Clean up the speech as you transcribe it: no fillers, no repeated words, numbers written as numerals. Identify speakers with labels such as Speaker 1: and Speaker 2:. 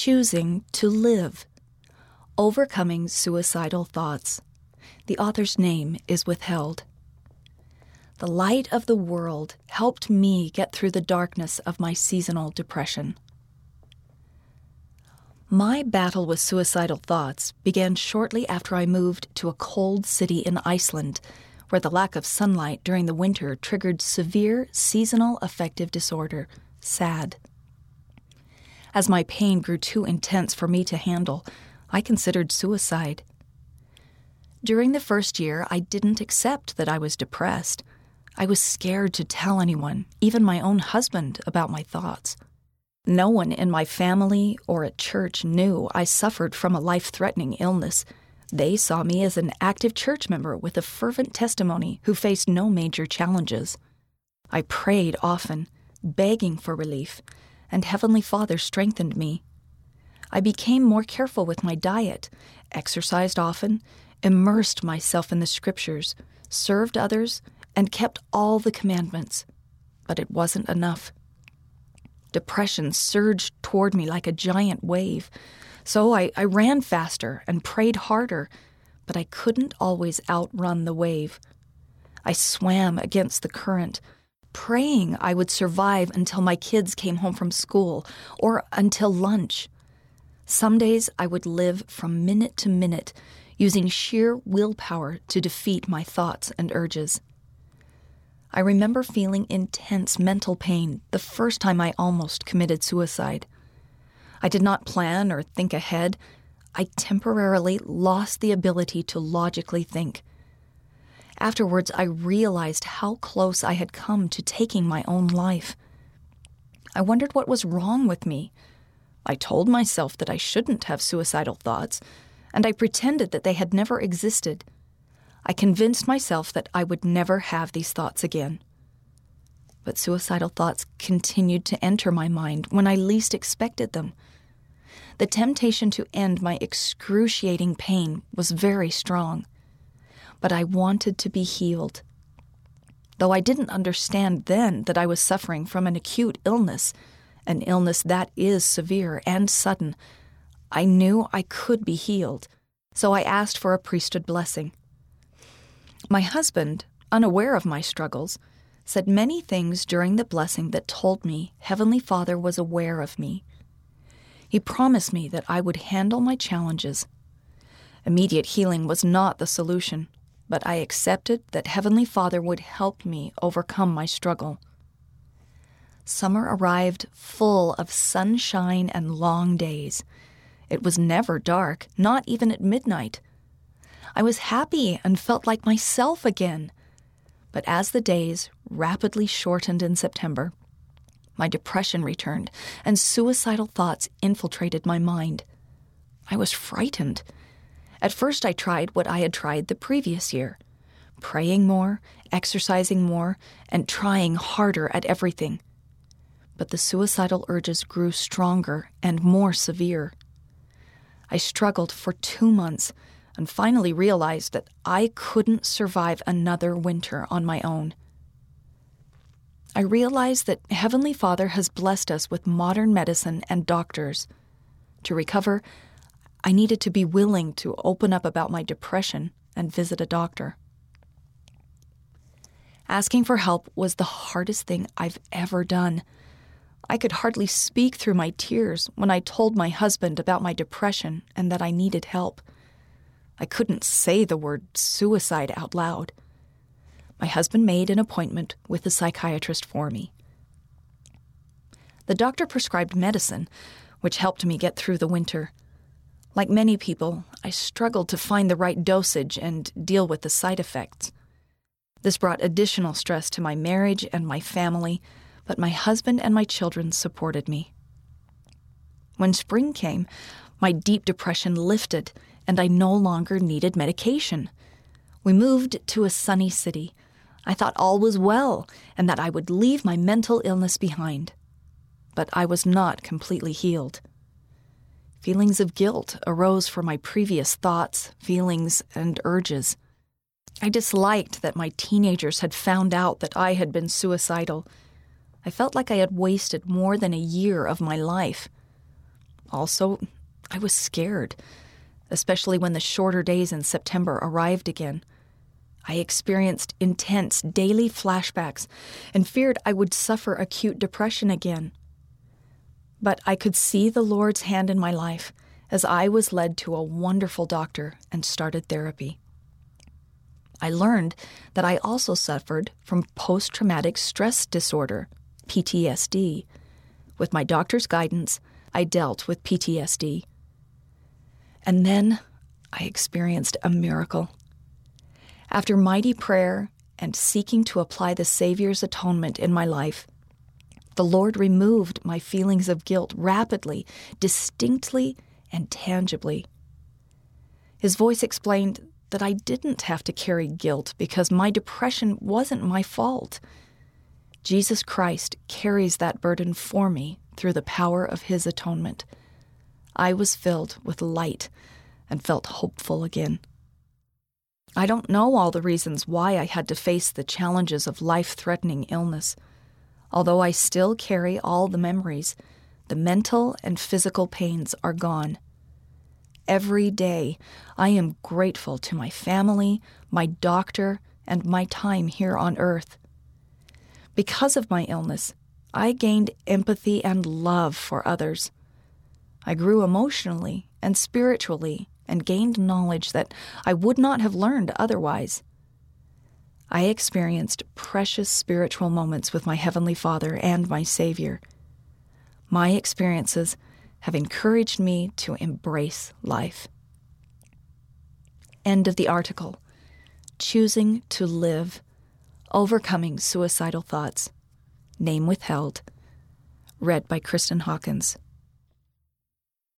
Speaker 1: Choosing to Live. Overcoming Suicidal Thoughts. The author's name is withheld. The light of the world helped me get through the darkness of my seasonal depression. My battle with suicidal thoughts began shortly after I moved to a cold city in Iceland, where the lack of sunlight during the winter triggered severe seasonal affective disorder, SAD. As my pain grew too intense for me to handle, I considered suicide. During the first year, I didn't accept that I was depressed. I was scared to tell anyone, even my own husband, about my thoughts. No one in my family or at church knew I suffered from a life-threatening illness. They saw me as an active church member with a fervent testimony who faced no major challenges. I prayed often, begging for relief, and Heavenly Father strengthened me. I became more careful with my diet, exercised often, immersed myself in the Scriptures, served others, and kept all the commandments. But it wasn't enough. Depression surged toward me like a giant wave, so I ran faster and prayed harder, but I couldn't always outrun the wave. I swam against the current, praying I would survive until my kids came home from school or until lunch. Some days I would live from minute to minute, using sheer willpower to defeat my thoughts and urges. I remember feeling intense mental pain the first time I almost committed suicide. I did not plan or think ahead. I temporarily lost the ability to logically think. Afterwards, I realized how close I had come to taking my own life. I wondered what was wrong with me. I told myself that I shouldn't have suicidal thoughts, and I pretended that they had never existed. I convinced myself that I would never have these thoughts again. But suicidal thoughts continued to enter my mind when I least expected them. The temptation to end my excruciating pain was very strong, but I wanted to be healed. Though I didn't understand then that I was suffering from an acute illness, an illness that is severe and sudden, I knew I could be healed, so I asked for a priesthood blessing. My husband, unaware of my struggles, said many things during the blessing that told me Heavenly Father was aware of me. He promised me that I would handle my challenges. Immediate healing was not the solution, but I accepted that Heavenly Father would help me overcome my struggle. Summer arrived full of sunshine and long days. It was never dark, not even at midnight. I was happy and felt like myself again. But as the days rapidly shortened in September, my depression returned and suicidal thoughts infiltrated my mind. I was frightened. At first I tried what I had tried the previous year, praying more, exercising more, and trying harder at everything. But the suicidal urges grew stronger and more severe. I struggled for 2 months and finally realized that I couldn't survive another winter on my own. I realized that Heavenly Father has blessed us with modern medicine and doctors. To recover, I needed to be willing to open up about my depression and visit a doctor. Asking for help was the hardest thing I've ever done. I could hardly speak through my tears when I told my husband about my depression and that I needed help. I couldn't say the word suicide out loud. My husband made an appointment with a psychiatrist for me. The doctor prescribed medicine, which helped me get through the winter. Like many people, I struggled to find the right dosage and deal with the side effects. This brought additional stress to my marriage and my family, but my husband and my children supported me. When spring came, my deep depression lifted, and I no longer needed medication. We moved to a sunny city. I thought all was well, and that I would leave my mental illness behind. But I was not completely healed. Feelings of guilt arose for my previous thoughts, feelings, and urges. I disliked that my teenagers had found out that I had been suicidal. I felt like I had wasted more than a year of my life. Also, I was scared, especially when the shorter days in September arrived again. I experienced intense daily flashbacks and feared I would suffer acute depression again. But I could see the Lord's hand in my life as I was led to a wonderful doctor and started therapy. I learned that I also suffered from post-traumatic stress disorder, PTSD. With my doctor's guidance, I dealt with PTSD. And then I experienced a miracle. After mighty prayer and seeking to apply the Savior's atonement in my life, the Lord removed my feelings of guilt rapidly, distinctly, and tangibly. His voice explained that I didn't have to carry guilt because my depression wasn't my fault. Jesus Christ carries that burden for me through the power of his atonement. I was filled with light and felt hopeful again. I don't know all the reasons why I had to face the challenges of life-threatening illness. Although I still carry all the memories, the mental and physical pains are gone. Every day, I am grateful to my family, my doctor, and my time here on earth. Because of my illness, I gained empathy and love for others. I grew emotionally and spiritually and gained knowledge that I would not have learned otherwise. I experienced precious spiritual moments with my Heavenly Father and my Savior. My experiences have encouraged me to embrace life. End of the article. Choosing to Live, Overcoming Suicidal Thoughts. Name withheld. Read by Kristen Hawkins.